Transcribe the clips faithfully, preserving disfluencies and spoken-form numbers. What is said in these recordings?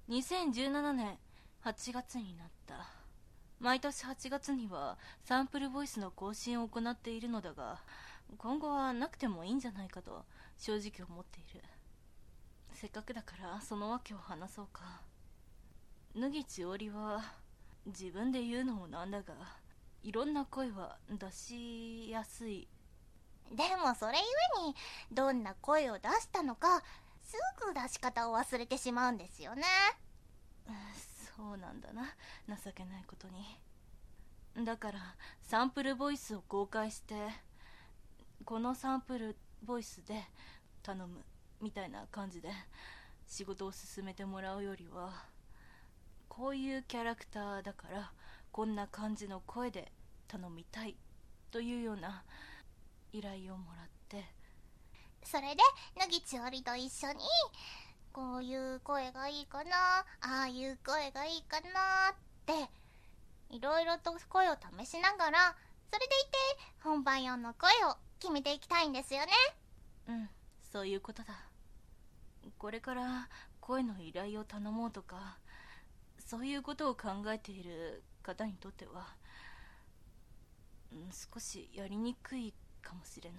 にせんじゅうななねんはちがつになった。毎年はちがつにはサンプルボイスの更新を行っているのだが、今後はなくてもいいんじゃないかと正直思っている。せっかくだからその訳を話そうか。脱ぎ千織は自分で言うのもなんだが、いろんな声は出しやすい。 でもそれゆえにどんな声を出したのかすぐ出し方を忘れてしまうんですよね。 そうなんだな、情けないことに。だからサンプルボイスを公開して、このサンプルボイスで頼むみたいな感じで仕事を進めてもらうよりは、こういうキャラクターだからこんな感じの声で頼みたいというような依頼をもらって、 それで脱ぎ千織と一緒にこういう声がいいかな、ああいう声がいいかなっていろいろと声を試しながら、それでいて本番用の声を決めていきたいんですよね。 うん、そういうことだ。これから声の依頼を頼もうとか、そういうことを考えている方にとっては、うん、少しやりにくいかもしれない。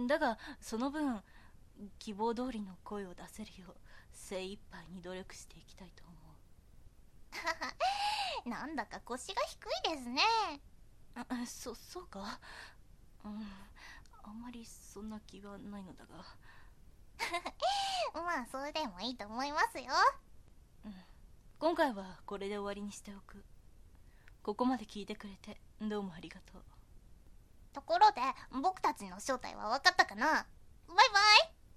だがその分希望通りの声を出せるよう精一杯に努力していきたいと思うなんだか腰が低いですね。 あ、そ、そうか、うん、あんまりそんな気がないのだがまあそれでもいいと思いますよ。 うん、今回はこれで終わりにしておく。ここまで聞いてくれてどうもありがとう。 ところで僕たちの正体は分かったかな。バイバイ。